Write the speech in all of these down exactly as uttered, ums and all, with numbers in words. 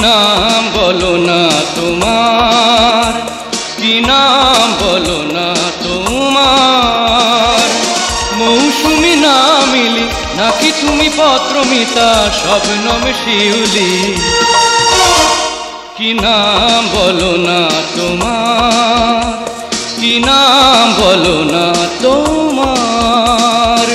নাম বলো না তোমার, কি নাম বলো না তোমার। মৌসুমি নামিলি নাকি তুমি পত্রমিতা শবনম শিউলি, কি নাম বলো না তোমার, কি নাম বলো না তোমার।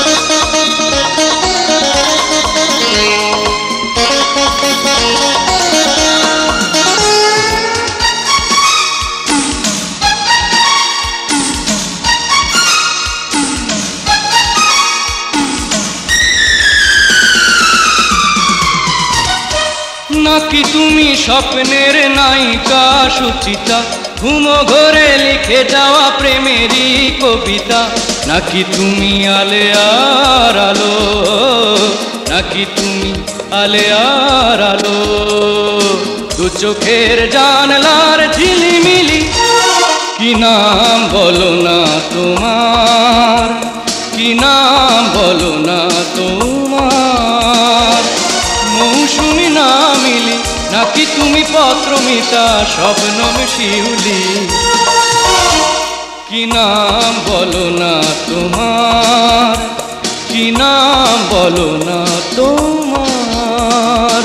নাকি তুমি স্বপ্নের নায়িকা সুচিতা, ঘুমো ঘরে লিখে যাওয়া প্রেমেরই কবিতা। নাকি তুমি আলেয়ার আলো, নাকি তুমি আলেয়ার আলো। দু চোখের জানলার ঝিলিমিলি, কি নাম বলো না তোমার, কি নাম বলো না তোমার। মৌসুমি নামিলি নাকি তুমি পত্রমিতা শবনম শিউলি, কি নাম বলো না তোমার, কি নাম বলো না তোমার।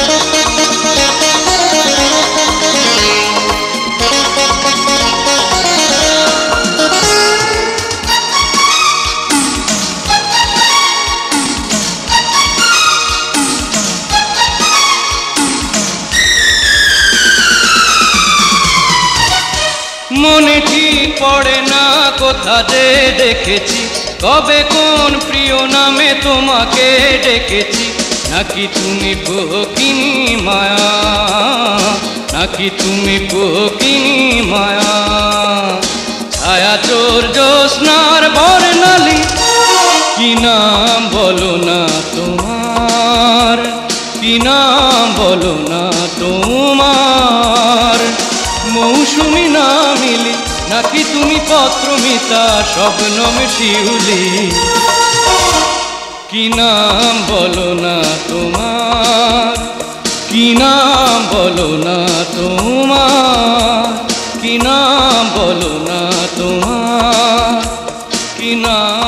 মনে ঠিক পড়ে না কোথা যে দেখেছি, কবে কোন প্রিয় নামে তোমাকে ডেকেছি। নাকি তুমি কোকিনী মায়া, নাকি তুমি কোকিনী মায়া। ছায়া চোর জ্যোৎস্নার বর্ণালী, কি নাম বলো না তোমার, কি নাম বলো না তোমার। মৌসুমি নামিলি নাকি তুমি পত্রমিতা শবনম শিউলি, কি নাম বলো না তোমার, কি নাম বলো না তোমার, কি নাম বলো না তোমার, কি নাম।